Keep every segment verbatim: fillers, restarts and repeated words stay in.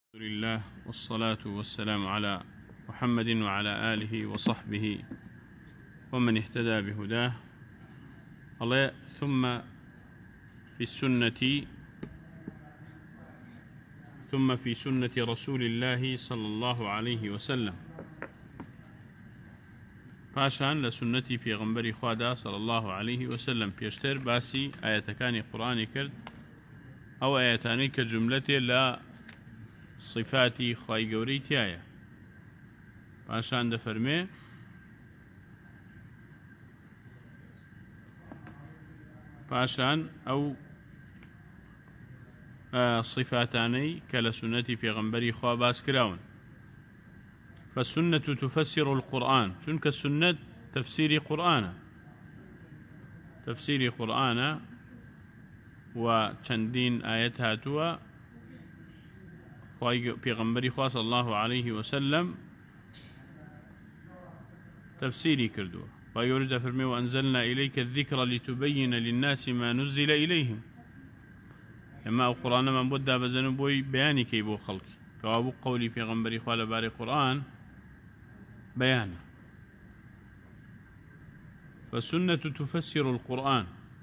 الحمد لله والصلاة والسلام على محمد وعلى آله وصحبه ومن اهتدى بهداه. الله ثم في السنة ثم في سنة رسول الله صلى الله عليه وسلم پاشان لسنتي في غنبري خوادا صلى الله عليه وسلم بيشتر باسي آياتكاني قرآني كرد أو آياتاني كجملتي لا صفاتی خوای گەورەی تایە. پاشان دەفەرمێ پاشان ئەو صفاتانەی کە لە سنەتی پێغەمبەری خوا باس کراون. فالسنة تفسر القرآن، چونکە سنت تفسیری قورآنە تفسیری قورآنە و چەندین ئاەت هاتووە پیغمبری خوا صلی الله عليه وسلم تفسيري كردو ويورد فرمي وأنزلنا إليك الذكر لتبين للناس ما نزل إليهم. اما القرآن من بدا بزنو بوي بياني كيبو خلقي كوابو قولي پیغمبری خوا لباري قرآن بيان. فالسنة تفسر القرآن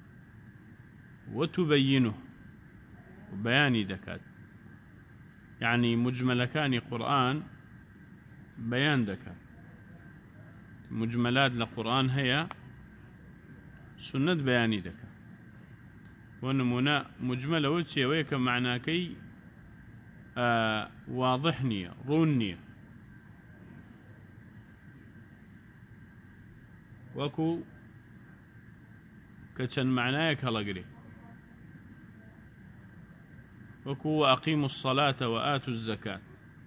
وتبينه بياني دكات، يعني مجمل كان قرآن بيان دكا. مجملات لقرآن هي سنة بياني دكا، ونمونا مجملة وتشي ويك معناكي آه واضحني روني وكو كتشن معناك هلقري وكو وأقيموا الصلاة وآتوا الزكاة.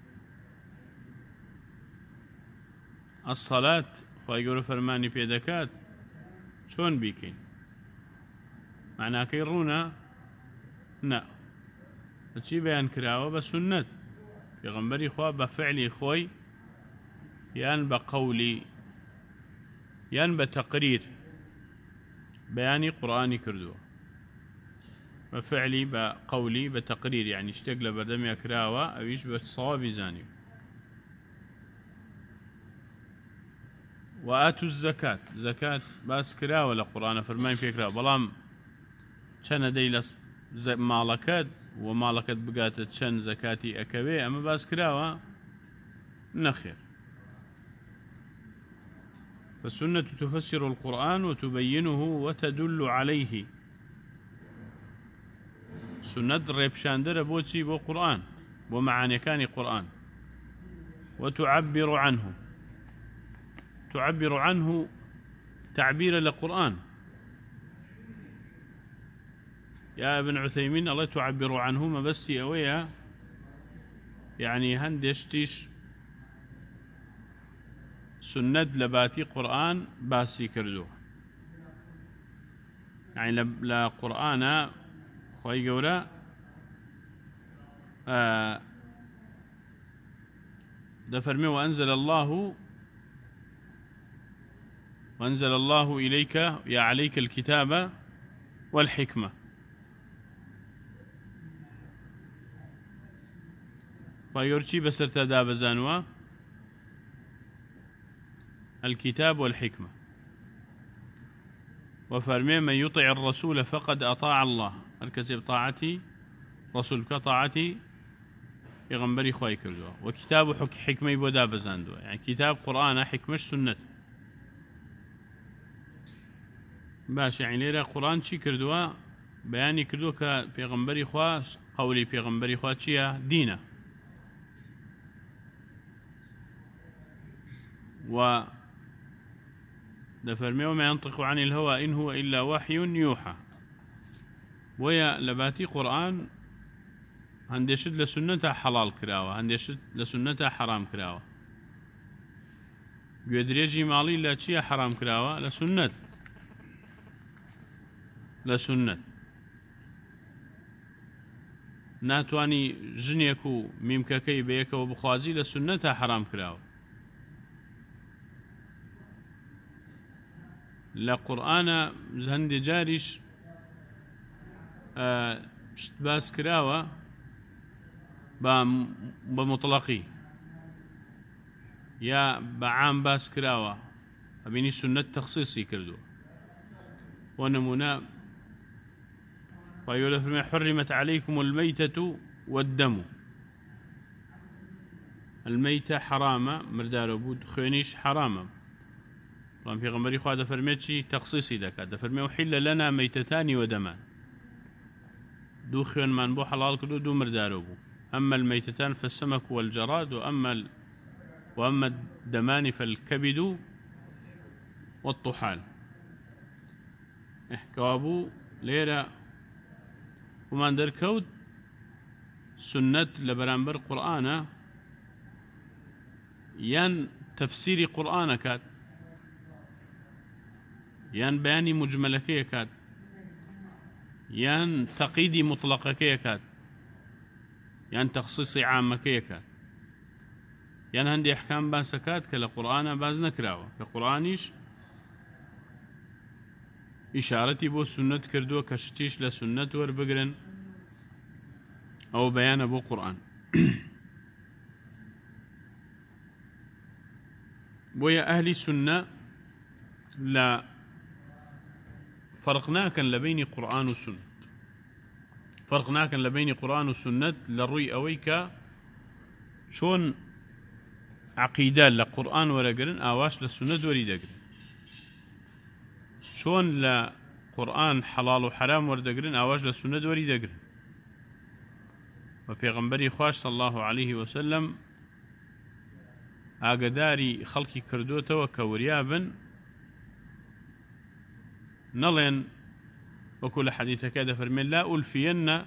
الصلاة خواهي قولوا فرماني بيدكات شون بيكين معناه كيرونا نا تشي بيان كراوة بسنة بيغنبري خوا بفعلي خوي يان بقولي يان بتقرير بياني قرآني كردوه بفعلي بقولي بتقرير، يعني اشتغل بدمي كراوة أو يشبه الصواب زاني. وآتوا الزكاة، زكاة باس كراوة لقرآن فرمان في كراوة بلام شن ديلس مالكات ومالكات بقات شن زكاتي أكبي أما باس كراوة نخير. فالسنة تفسر القرآن وتبينه وتدل عليه. سنة ريبشاندر بوتشي بو قرآن ومعاني كان قرآن وتعبر عنه تعبر عنه تعبير للقرآن. يا ابن عثيمين الله تعبر عنه ما بستي أويا، يعني هندشتيش سنة لباتي قرآن باسي كردو، يعني لا قرآن خوي قولا آه دفرمي وأنزل الله وأنزل الله إليك يا عليك الكتاب والحكمة. فيورشي بسرتا بزانوا الكتاب والحكمة. وفرمي من يطع الرسول فقد أطاع الله، الكسب طاعتي رسول كطاعتي يغنبري خواي كردوا. وكتاب حك حكمة يبودا بزاندوا، يعني كتاب قرآن حكمش سنة باش، يعني ليرا قرآن شي كردوا بياني كردوا كبيغنبري خوا قولي بيغنبري خوا شيا دينا. و دفرمي وما ينطق عن الهوى إن هو إلا وحي يوحى. ويا لباتي قرآن هندشد لسنتها حلال كراوة، هندشد لسنتها حرام كراوة. قدريجي مالي لا شيء حرام كراوة لسنت لسنت ناتواني جنيكو ميمككي بيك وبخوازي لسنتها حرام كراوة. لقرآن هندي جاريش آه باس كراوة بمطلقي يا بعام باس كراوة أبيني سنة تخصيصي كردو ونمونا فيقول فرمي حرمت عليكم الميتة والدم الميتة حرامة مردار بود خينيش حرامة طبعا في غمبري خواه فرميتشي تخصيصي دكا دفرمي وحل لنا ميتتان ودمان دو خيون من بو حلال كدو دو مردار بو أما الميتتان فالسمك والجراد وأما ال... وأما الدمان فالكبد والطحال احكابو ليرة وما ندر كود سنة لبرانبر قرآن يان تفسيري قرآن كات يان بياني مجملكية كات يان تقييدي مطلقكية كات يان تخصيصي عامكية كات يان هندي أحكام باسكات كلا قرآن باز نكراوة كقرآنيش إشارتي بو سنة كردو كشتيش لسنة وربقرن أو بيان بو قرآن بويا أهلي سنة لا فرقناك لبين قرآن وسنة فرقناك لبين قرآن وسنة للرؤي أويك شون عقيدة لقرآن ورقرن آواش لسنة وريدقرن شون لقرآن حلال وحرام وردقرن آواش لسنة وريدقرن وفي غنبري خواش صلى الله عليه وسلم ئاگداری خەڵکی کردوتەوە کە وریابن نەڵێن وەکو لە حەدیثەکە دەفەرمێن لا ألفين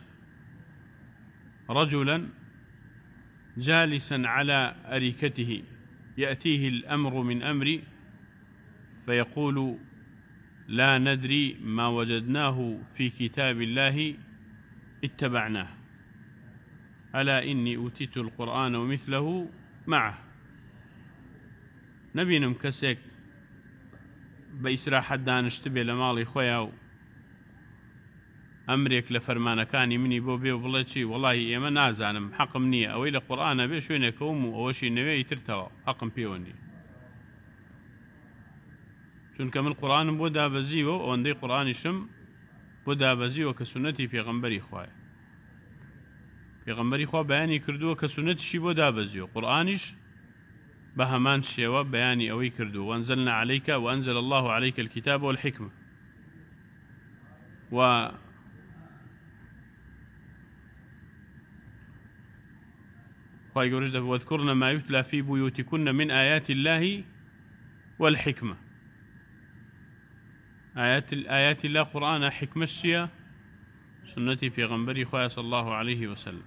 رجلا جالسا على أريكته يأتيه الأمر من أمري فيقول لا ندري ما وجدناه في كتاب الله اتبعناه ألا إني أوتيت القرآن ومثله معه نبينم كسيك بإسراحة دانشت بي لمالي خويا أمريك لفرمانكاني مني بو بي وبلتشي والله إما نازانم حقم نية أو إلى قرآن بي شوينة كومو أو شي نوي ترتوى حقم بيوني چونك من قرآن بو دابزيو واندي قرآن شم بو دابزيو كسنتي في غنبري خوايا في غنبري خوا بياني كردو كسنتي شي بو دابزيو قرآنش بهمان شيوا بياني أوي كردو وأنزلنا عليك وأنزل الله عليك الكتاب والحكمة و خواهي قرشد واذكرن ما يتلى في بيوتكن من آيات الله والحكمة آيات آيات الله قرآن حكمة الشيا سنتي في غنبري خواهي صلى الله عليه وسلم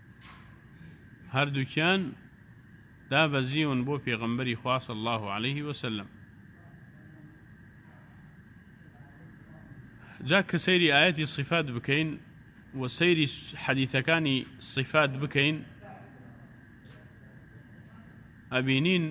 هردو كان دا بزيون بو في غنبري خواهي صلى الله عليه وسلم جاك سيري آياتي الصفات بكين وسيري حديث كاني الصفات بكين أبينين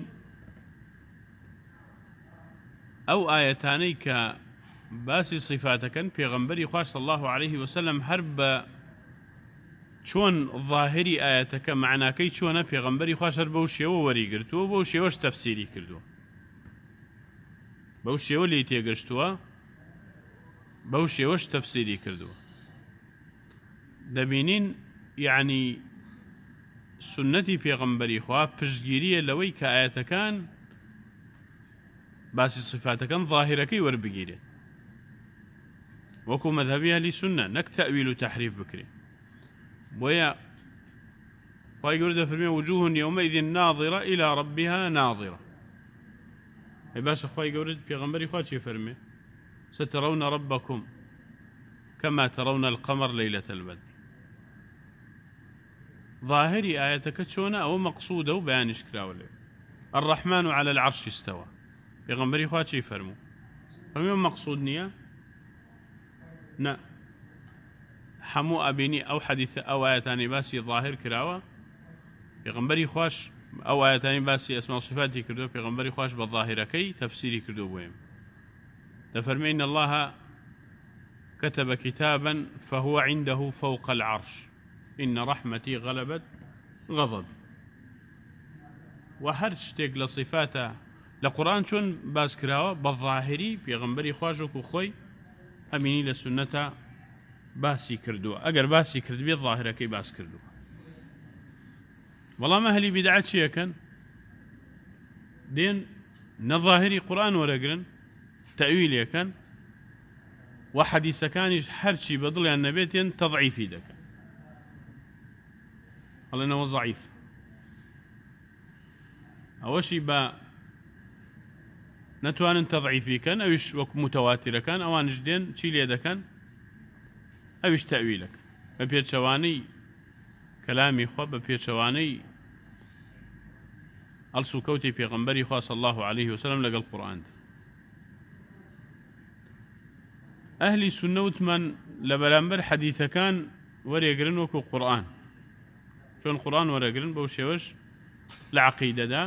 أو آيتاني كباسي صفاتكن في غنبري خواهي صلى الله عليه وسلم هرب چون ظاهري آياتك معناكي چون في غنبري خواهي هرب بوشيو وري قرتو بوشيوش تفسيري كردو بوشيو اللي تيقرشتوا بوشيوش تفسيري كردو دبينين يعني سنتي في غنبري خواه پشتگیریه لوي كآياتكان باسي صفاتكان ظاهركي وربگيره وكو مذهبي أهل سنة نك تأويل وتحريف بكري ويا خواه يقول فرمي وجوه يومئذ ناظرة إلى ربها ناظرة اي باشا خواه يقول في غنبري خواه شي فرمي سترون ربكم كما ترون القمر ليلة البدر ظاهري آياتك شونا أو مقصودة وبيان إشكراولي الرحمن على العرش استوى بيغنبري خواه شي فرمو فرمي مقصود نية نا حمو أبيني أو حديث أو آياتاني باسي ظاهر كراوة بيغنبري خواش أو آياتاني باسي أسماء صفاتي كردو بيغنبري خواش بالظاهرة كي تفسيري كردو بويم تفرمي إن الله كتب كتابا فهو عنده فوق العرش إن رحمتي غلبت غضب وهر شتێک لە صفاتە لە قورآن چۆن باس کراوە بە ظاهری پێغەمبەری خوا وەکو خۆی ئەمینی لە سونەتە باسی کردووە ئەگەر باسی کردبێت ظاهرەکەی باس کردووە بەڵام ئەهلی بیدعە چیەکەن دێن نەظاهری قورآن وەرەگرن تەویلەکەن و حەدیسەکانیش هەرچی بە دڵیان نەبێتێن تەضعیفی دەکەن ئەڵێنەوە ضعیف ئەوەشی بە نەتوانن تەضعیفیکەن ئەویش وەکو متەواتیرەکان ئەوانش دێن چی لێ دەکەن ئەویش تەویلەکە بە پێچەوانەی کەلامی خوا بە پێچەوانەی ئەڵسوکەوتی پێغەمبەری خوا صلی الله عليه وسلم لەگەڵ قورئاندا ئەهلی سونە وتمان لە بەرامبەر حەدیثەکان وەرێگرن وەکو قورئان چۆن قورئان وەرەگرن بەو شێوەش لە عەقیدەدا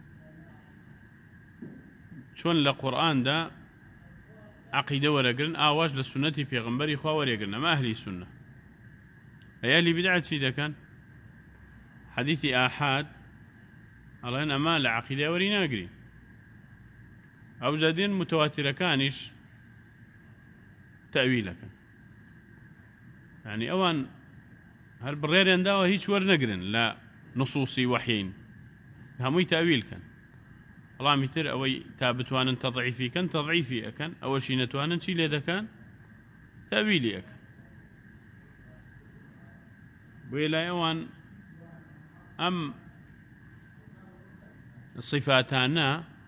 چۆن لە قورئاندا عەقیدە وەرەگرن ئاواش لە سونەتی پێغەمبەری خوا وەرێگرن ئەمە ئەهلی سونە ئەهلی بیدعە چی دەکەن حەدیثی ئاحاد ئەڵێن ئەمە لە عەقیدە وەری ناگرین ئەو جادێن متەواتیرەکانیش تەویلەکەن یعنی ئەوان هەر بڕێریان داوە هیچ وەرنەگرن لە نصوصی وحیین هەمووی تەویلکەن بەڵامی تر ئەوەی تا بتوانن تەضعیفیکەن تەضعیفی ئەکەن ئەوەشی نەتوانن چی لێ دەکەن تەویلی ئەکەن بۆیە لای ئەوان ئەم صفاتانە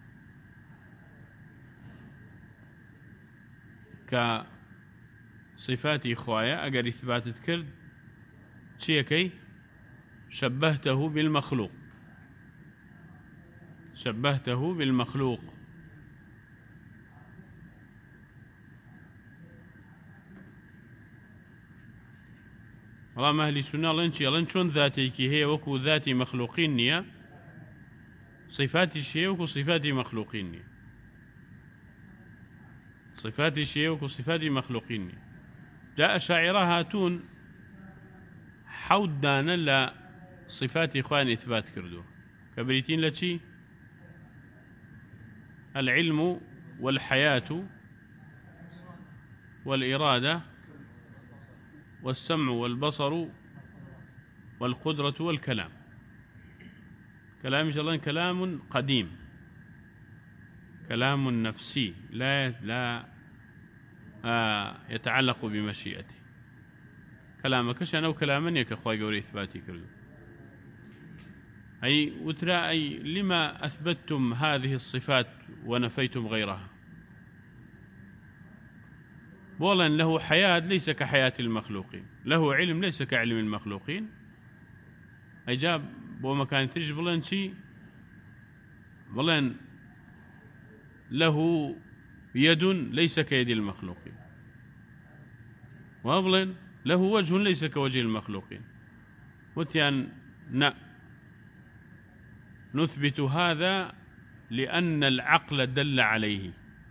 کە صفاتی خوایە ئەگەر ئیثباتت کرد چیەکەی شبهته بالمخلوق شبهته بالمخلوق بەڵام ئەهلی سونە ئەڵێن چی ئەڵێن چۆن ذاتێکی هەیە وەکو ذاتی مەخلوقین نییە صفاتیش هەیە وەکو صفاتی مەخلوقین نییە صفاتیش هەیە وەکو صفاتی مەخلوقین نییە جا ئەشاعیرە هاتوون حەوت دانە لە صفاتی خوایان ئیثبات کردووە کە بریتین لە چی العلم والحياة والإرادة والسمع والبصر والقدرة والكلام كلام الله كلام قديم كلام نفسي لا لا آه يتعلق بمشيئته كلامك شأنه كلاما يكخوي قولي إثباتي كله أي وترى أي لما أثبتتم هذه الصفات ونفيتم غيرها بولا له حياة ليس كحياة المخلوقين له علم ليس كعلم المخلوقين أجاب بوما كان تريج بلان شي بلان له يد ليس كيد المخلوقين وبلان له وجه ليس كوجه المخلوقين وتيان نا نثبت هذا لأن العقل دل عليه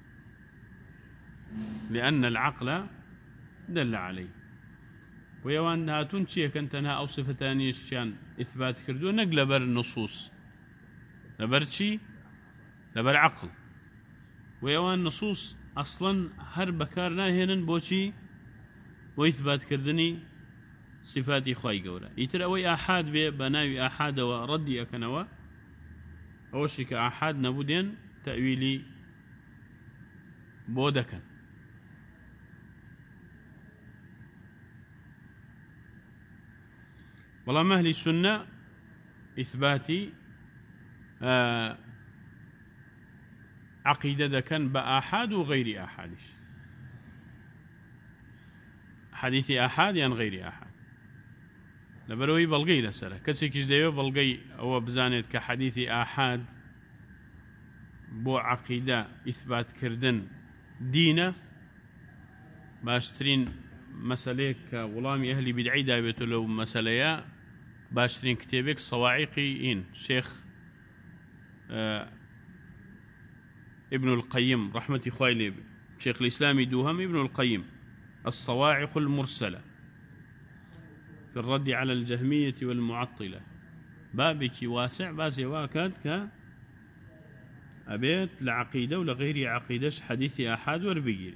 لأن العقل دل عليه ويوان هاتون شيء كنتنا أو صفتان شان إثبات كردو نقل بر النصوص لبر شي لبر عقل ويوان نصوص أصلا هر بكار ناهنن بوشي وإثبات كردني صفاتي خواي قولا يتر أوي أحاد بي بناوي أحاد وردي أكنوا أوشي كأحاد نبودين تأويلي بودكا والله مهلي السنة إثباتي آه عقيدة كان بآحاد وغير آحادش حديث آحاد يعني غير آحاد لبروي بلغي لسره كسي كجديو بلغي أو بزانت كحديث آحاد بو عقيدة إثبات كردن دينه باشترين مسألة كولامي أهلي بدعي دايبتو لو مسألة باشترين كتابك صواعقي إن شيخ آه ابن القيم رحمة خوالي شيخ الإسلام دوهم ابن القيم الصواعق المرسلة في الرد على الجهمية والمعطلة بابك واسع بازي واكد ك أبيت لعقيدة ولا غير عقيدة حديث أحد وربيجي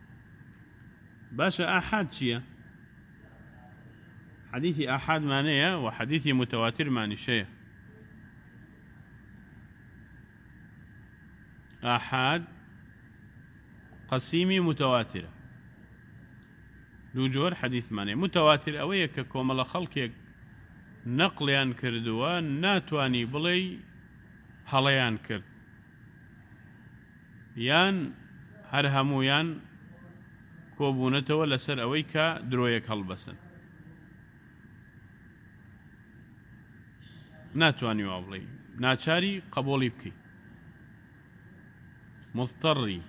باشا أحد شيء حديث أحد معناه وحديث متواتر معنى شيء أحد قسيمي متواترة دو جور حديث معناه متواتر أو يك كومل خلقك نقليان كردوا ناتواني بلي هليان كرد يان هر همويان كوبونته لسر أويكا درويك هلبسن ناتواني وابلي ناچاري قبولي بكي مضطري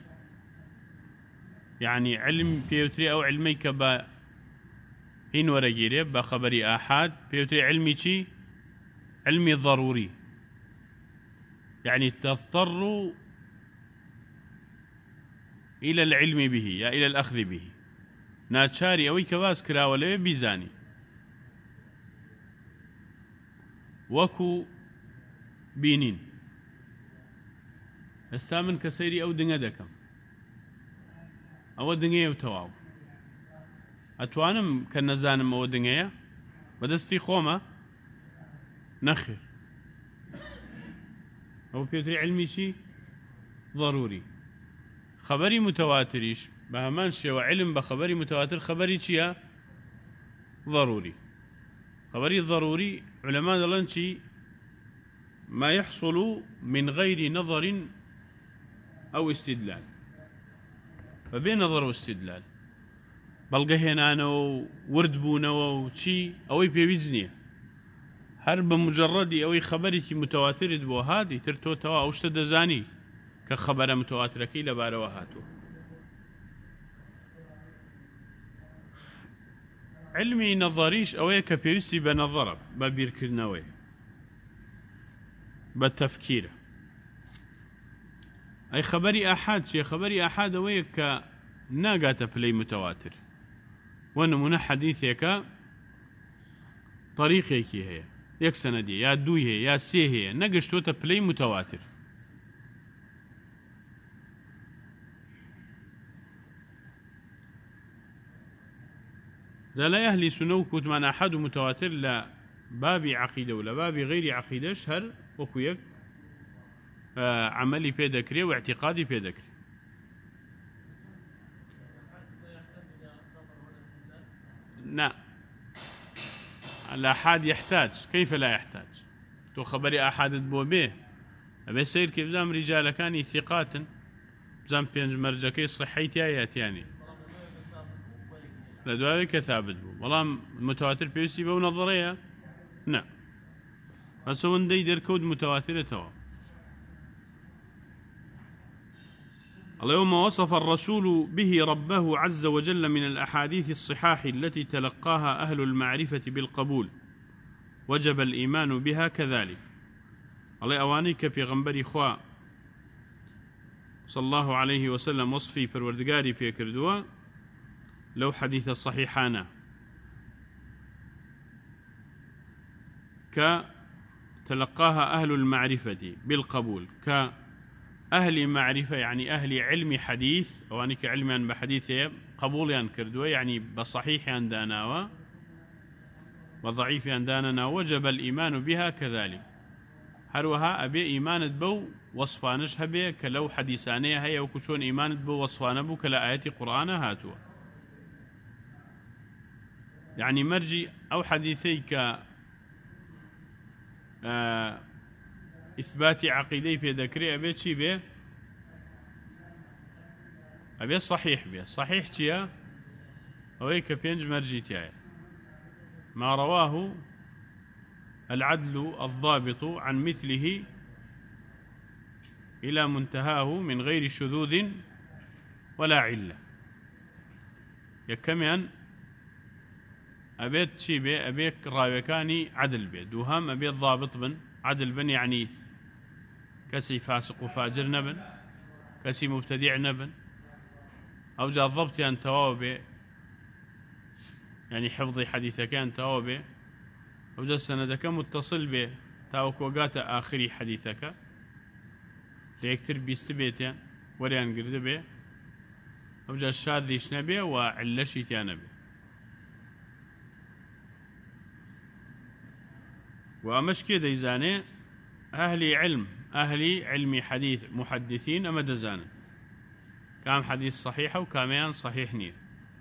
يعني علم بيوتري أو علميك با هين ورقيري بخبري آحاد بيوتري علمي شي علمي ضروري يعني تضطر إلى العلم به يا إلى الأخذ به ناتشاري أوي كواس كراولي بيزاني وكو بينين استامن كسيري أو دنيا دكم أو دنيا وتواو أتوانم كنزانم أو دنيا بدستي خوما نخر أو بيوتري علمي شي ضروري خبري متواتريش بهمان شيء وعلم بخبري متواتر خبري شيء ضروري خبري ضروري علماء دلنشي ما يحصل من غير نظر أو استدلال فبين نظر واستدلال بلقى هنا ورد بونا وشي أو بيوزنيه هرب مجرد أو خبري متواتر بو هادي ترتو توا أو اشتد زاني كخبر متواتر كي لبارو هاتو علمي نظريش أو كبيوسي بنظر ببير كرنوي بالتفكير أي خبري أحد شيء خبري أحد أو ك ناقات بلي متواتر ونمنا حديثك طريقك هي يك سندي يا دوي هي يا سي هي نقشتو تبلي متواتر ذا لا يهلي سنوكت من أحد متواتر لا بابي عقيدة ولا بابي غير عقيدة شهر وكويك آه عملي بيدكري واعتقادي بيدكري لا الأحد يحتاج كيف لا يحتاج تو خبري أحد بو به أبي سير كيف زام رجال كان ثقات زام بينج مرجكي صحيتي آيات يعني لدواوي كثابت بو والله متواتر بيوسي بو نظرية نعم فسوون دي دركود متواترة توا اليوم وصف الرسول به ربه عز وجل من الأحاديث الصحاح التي تلقاها أهل المعرفة بالقبول وجب الإيمان بها كذلك الله أوانيك في غنبري خوا صلى الله عليه وسلم وصفي پروردگاري في كردوا لو حديث الصحيحانا كتلقاها أهل المعرفة بالقبول كأهل معرفة يعني أهل علم حديث أوانيك علما بحديثه قبول ينكردوا يعني بصحيح عندنا وضعيف عندنا وجب الإيمان بها كذلك هروها أبي إيمان بو وصفانش هبي كلو حديثانية هي وكشون إيمان بو وصفان بو كلا آيات قرآن هاتوا يعني مرجي أو حديثيك آه إثبات عقيدي في ذكري أبي شي بيه أبي صحيح بيه صحيح تيا وهيك بينج مرجي تيا ما رواه العدل الضابط عن مثله إلى منتهاه من غير شذوذ ولا علة يكمن أبيت شي بي أبيك راويكاني عدل بي دوهم أبيت ضابط بن عدل بن يعني كسي فاسق وفاجر نبن كسي مبتدع نبن أو جاء الضبط يعني توابي يعني حفظي حديثك كان توابي أو جاء سندك متصل به تاوەکۆگاتە ئاخری حەدیثەکە لە یەکتر بیست بێتیان وەریان گردە بێ ئەوجا شادیش نەبێ و عیلەشی تیان نەبێ. و ئەمەش کێ دەیزانێ؟ ئەهلی علم، ئەهلی علمی حەدیث محەدیثین ئەمە دەزانن کام حەدیث صحیحە و کامیان صحیح نییە.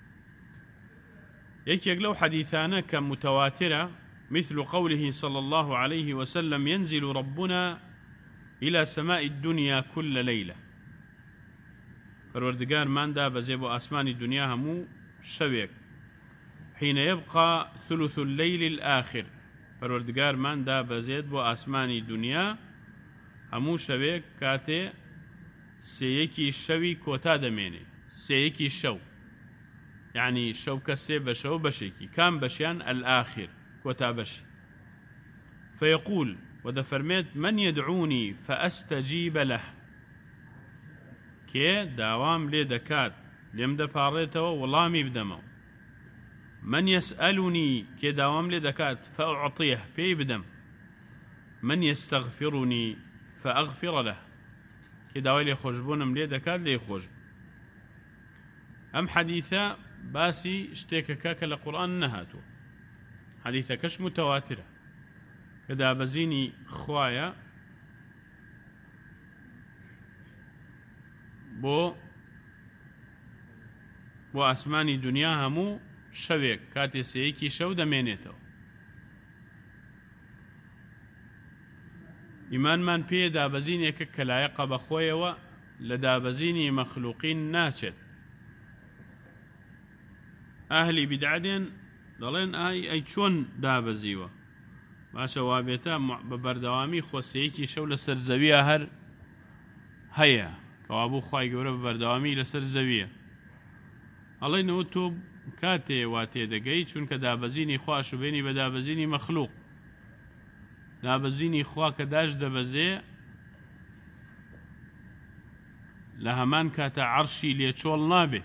یەکێک لەو حەدیثانە کە متواترە مثل قوله صلى الله عليه وسلم ينزل ربنا إلى سماء الدنيا كل ليلة. پروردگار من دا بزيب آسمان الدنيا همو شويك حين يبقى ثلث الليل الآخر. پروردگار من دا بزيد بو آسمان الدنيا همو شويك كاتي سيكي شوي كوتا دميني سيكي شو يعني شو كسي بشو بشيكي كان بشيان الآخر كوتا بشي. فيقول ودفرميت من يدعوني فأستجيب له كي داوام لي دكات لم دباريته واللامي بدمه. من يسألني كي داوام لي دكات فأعطيه بي بدم. من يستغفرني فأغفر له كي داوي لي خوشبونم لي دكات لي خوشب. أم حديثة باسي اشتيك كاك القرآن نهاتو حديثة كش متواترة كدا بزيني خوايا بو بو أسماني دنيا همو شويك كاتي سيكي شو دمينيتو. إيمان من بي دابزيني كلايقة بخويا لدابزيني مخلوقين ناتشت. أهلي بدعدين دلين أي أي شون دابزيوا باشا وابيتا ببردوامي خوسيكي شو لسر زوية هر هيا كوابو خواي قورا ببردوامي لسر زوية. الله إنه تو كاتي واتي دقاي چونك دابزيني خواشو بيني بدابزيني مخلوق دابزيني خوا كداش دبزي لهمان كاتا عرشي ليتشول نابي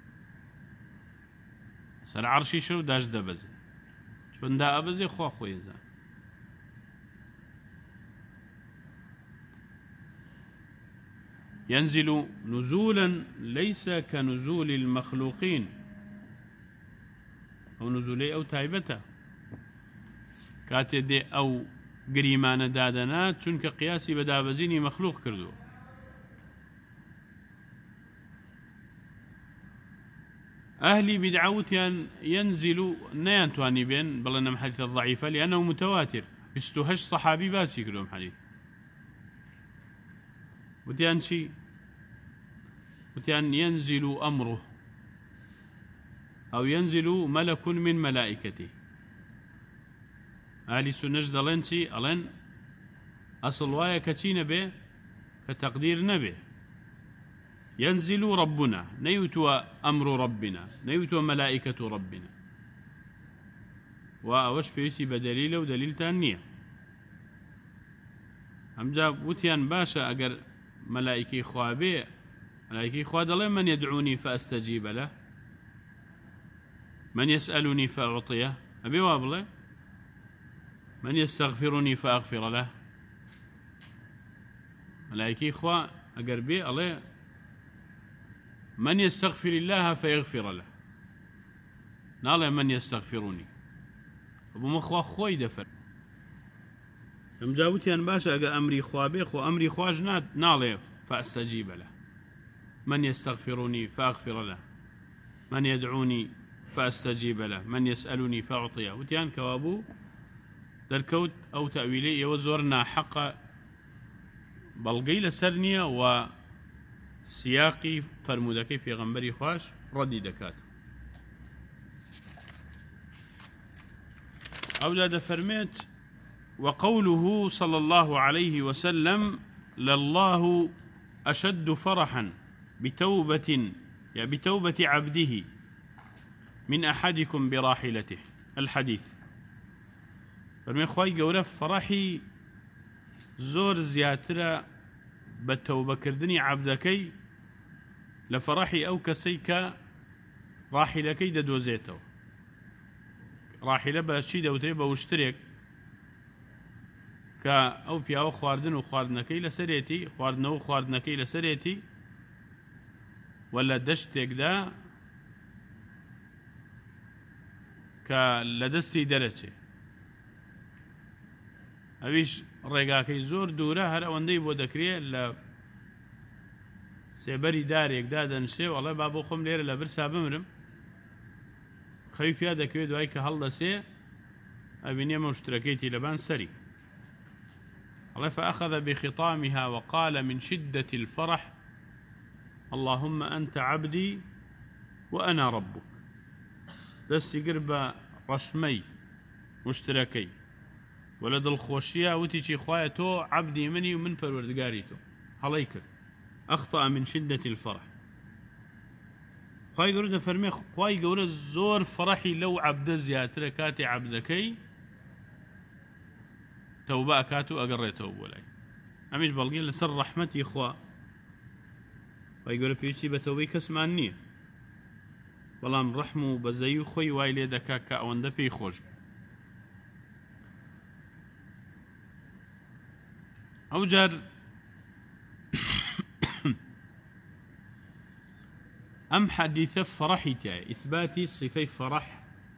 سر عرشي شو داش دبزي چون دا أبزي خوا خوي زان. ينزل نزولا ليس كنزول المخلوقين أو نزولي أو تايبته كاتي دي أو قريمان دادنا چونك قياسي بدابزيني مخلوق كردو. أهلي بدعوتيان ينزل نيان تواني بين بلنا حديث الضعيفة لأنه متواتر بستوهش صحابي باسي كلهم حديث وتيان شي وتيان ينزل أمره أو ينزل ملك من ملائكته. أهلي سنج دلين شي ألين أصل وايا كتين به كتقدير نبي ينزل ربنا نيوتوا أمر ربنا نيوتوا ملائكة ربنا وأوش بيسي بدليل ودليل تانية. همجا بوتيان باشا أجر ملائكي خوابي ملائكي خواد الله من يدعوني فأستجيب له من يسألني فأعطيه أبي وابله من يستغفرني فأغفر له ملائكي خوا أجر بي الله من يستغفر الله فيغفر له ناله من يستغفرني أبو مخوا خوي دفر كم جاوتي أن باشا أجا أمري خوابي خو أمري خواج ناله فأستجيب له من يستغفرني فأغفر له من يدعوني فأستجيب له من يسألني فأعطيه وتيان كوابو دركوت أو تأويلي يوزورنا حق بلغي لسرنيا و سياقي فرمودكي في غنبري خواش ردي دكات أولاد فرميت وقوله صلى الله عليه وسلم لله أشد فرحا بتوبة يعني بتوبة عبده من أحدكم براحلته الحديث. فرمي خواي قورف فرحي زور زياترة بتوبة كردني عبدكي لفرحي أو كسيك راحلكي ددوزيتو راحلة باشي دوتري بوشتريك کە ئەو پیاوە خواردن و خواردنەکەی لەسەرێتی خواردنەوە و خواردنەکەی لەسەرێتی و لە دەشتێکدا کە لە دەستی دەرەچێ ئەویش ڕێگاکەی زۆر دوورە هەر ئەوەندەی بۆ دەکرێت لە سێبەری دارێکدا دەنشێ وەڵێ با بۆ خۆم لێرە لە برسا بمرم خەوی پیا دەکەوێت دوای کە هەڵدەسێ ئەبینێ مەشترەکەیتی لەبان سەری الله فأخذ بخطامها وقال من شدة الفرح اللهم أنت عبدي وأنا ربك دستي قرب رشمي مشتركي ولد الخوشية وتيجي خوايا تو عبدي مني ومن فروردقاري تو هلايكر أخطأ من شدة الفرح خواي قولة فرمي خواي قولة زور فرحي لو عبد زياتر كاتي عبدكي توبا كاتو أقريته ولاي أميش بلقين لسر رحمتي إخوا خواي قولة بيوتي بتوبي كسمان نية بلام رحمو بزيو خوي وايلي دكا كأوان دا بي خوش أو جار أم حديث فرحي تاعي إثباتي صفي فرح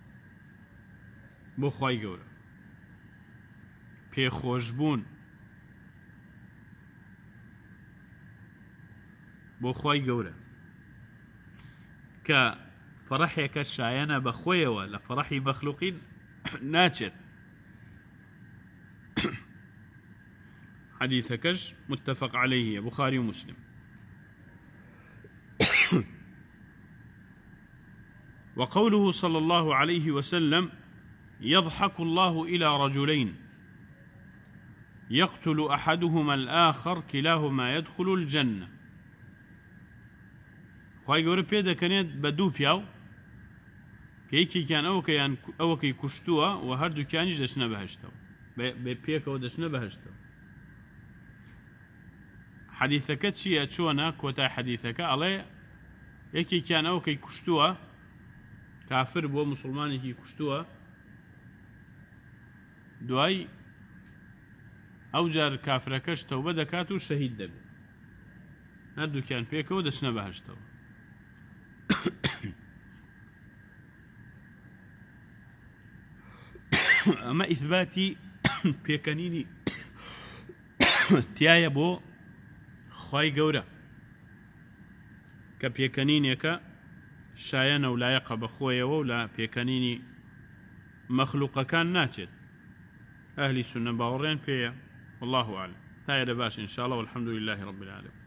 بو خواي قولة بي خوشبون بو خواي قولة كفرحيك الشاينة بخوية ولا فرحي مخلوقين ناتشر حديثكش متفق عليه بخاري ومسلم وقوله صلى الله عليه وسلم يضحك الله إلى رجلين يقتل أحدهما الآخر كلاهما يدخل الجنة خواهي قولي بيدا كانت بدو بياو كيكي كان أوكي أوكي كشتوا وهردو كانيش دشنا بهشتوا بيبيكا ودشنا بهشتوا حديثك تشي أتشونا كوتا حديثك علي يكي كان أوكي كشتوا كافر بو مسلماني كي كشتوا دواي أو جار كافركش توبة دكاتو شهيد دبي هردو كان بيكا ودشنا بهشتوا أما إثباتي بيكانيني تيايا بو خواي قورا كبيكانينيكا شاينا ولا يقب خويا ولا بيكانيني مخلوق كان ناتج أهلي سنة باورين بيا والله أعلم. هاي باش إن شاء الله والحمد لله رب العالمين.